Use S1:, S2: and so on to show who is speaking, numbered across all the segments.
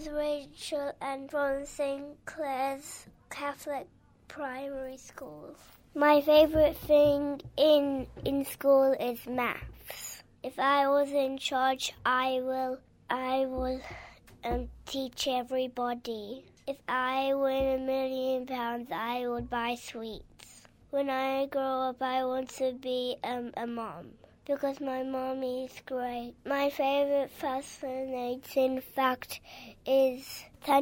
S1: is Rachel and from St. Clair's Catholic Primary School. My favourite thing in school is maths. If I was in charge, I will teach everybody. If I win £1 million, I would buy sweets. When I grow up, I want to be a mom because my mommy is great. My favourite fascinating fact is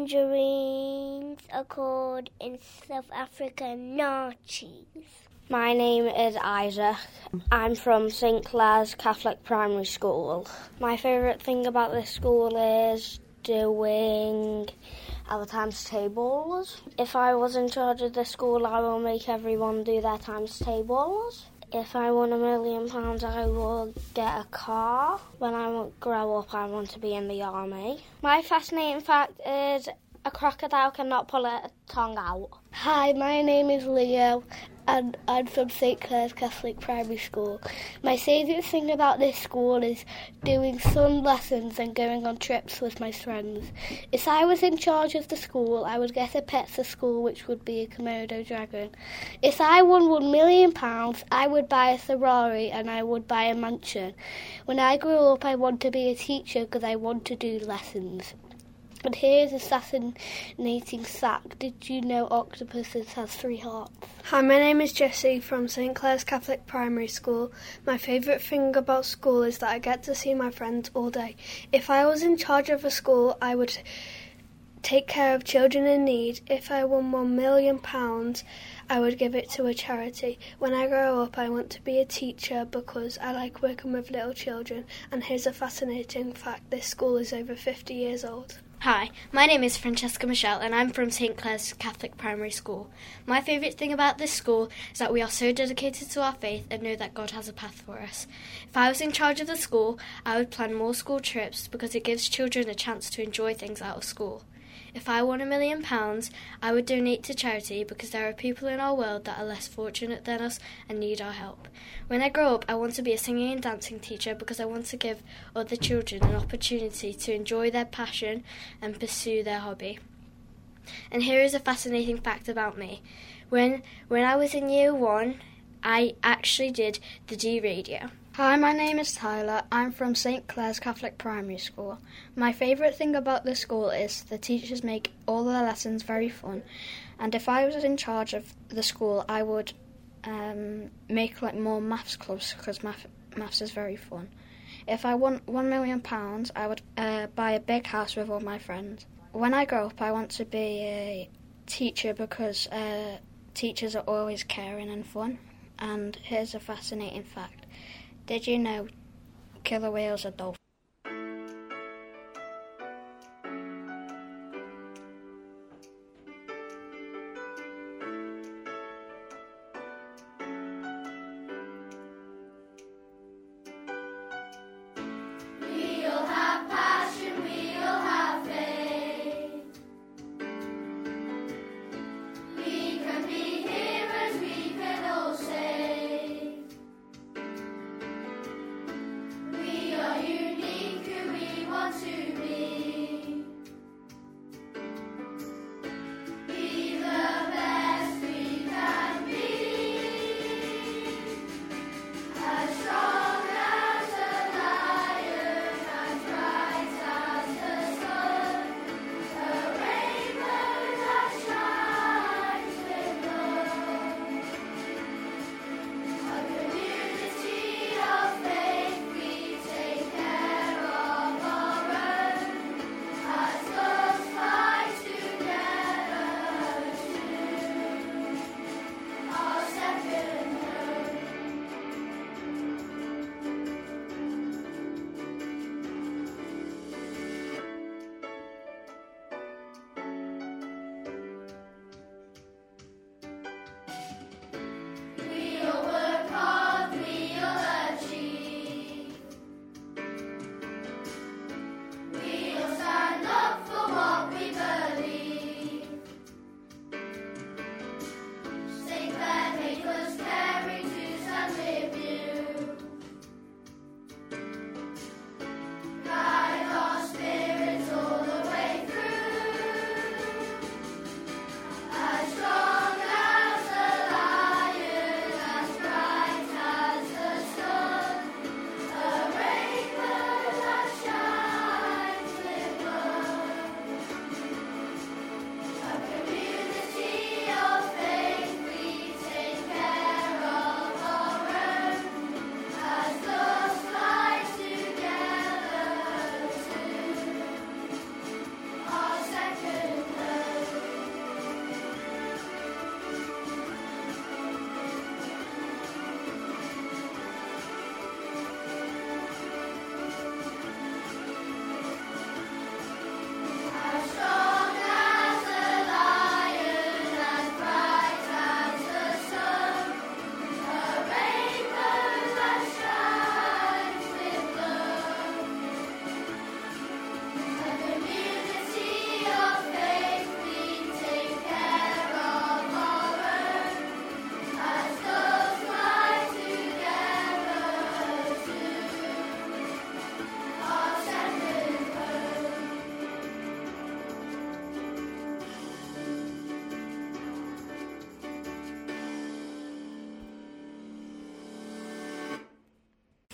S1: tangerines are called in South Africa nachos.
S2: My name is Isaac. I'm from St. Clair's Catholic Primary School. My favourite thing about this school is doing our times tables. If I was in charge of the school, I will make everyone do their times tables. If I won £1 million, I will get a car. When I grow up, I want to be in the army. My fascinating fact is a crocodile cannot pull a tongue out.
S3: Hi, my name is Leo and I'm from St. Clair's Catholic Primary School. My favourite thing about this school is doing some lessons and going on trips with my friends. If I was in charge of the school, I would get a pet for school, which would be a Komodo dragon. If I won £1 million, I would buy a Ferrari and I would buy a mansion. When I grow up, I want to be a teacher because I want to do lessons. And here's a fascinating fact. Did you know octopuses have 3 hearts?
S4: Hi, my name is Jessie from St. Clair's Catholic Primary School. My favourite thing about school is that I get to see my friends all day. If I was in charge of a school, I would take care of children in need. If I won £1 million, I would give it to a charity. When I grow up, I want to be a teacher because I like working with little children. And here's a fascinating fact. This school is over 50 years old.
S5: Hi, my name is Francesca Michelle and I'm from St. Clair's Catholic Primary School. My favourite thing about this school is that we are so dedicated to our faith and know that God has a path for us. If I was in charge of the school, I would plan more school trips because it gives children a chance to enjoy things out of school. If I won £1 million, I would donate to charity because there are people in our world that are less fortunate than us and need our help. When I grow up, I want to be a singing and dancing teacher because I want to give other children an opportunity to enjoy their passion and pursue their hobby. And here is a fascinating fact about me. When I was in year 1, I actually did the D radio.
S6: Hi, my name is Tyler. I'm from St. Clair's Catholic Primary School. My favourite thing about this school is the teachers make all the lessons very fun. And if I was in charge of the school, I would make more maths clubs because maths is very fun. If I won £1 million, I would buy a big house with all my friends. When I grow up, I want to be a teacher because teachers are always caring and fun. And here's a fascinating fact. Did you know killer whales are dolphins?
S7: United.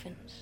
S7: Dolphins.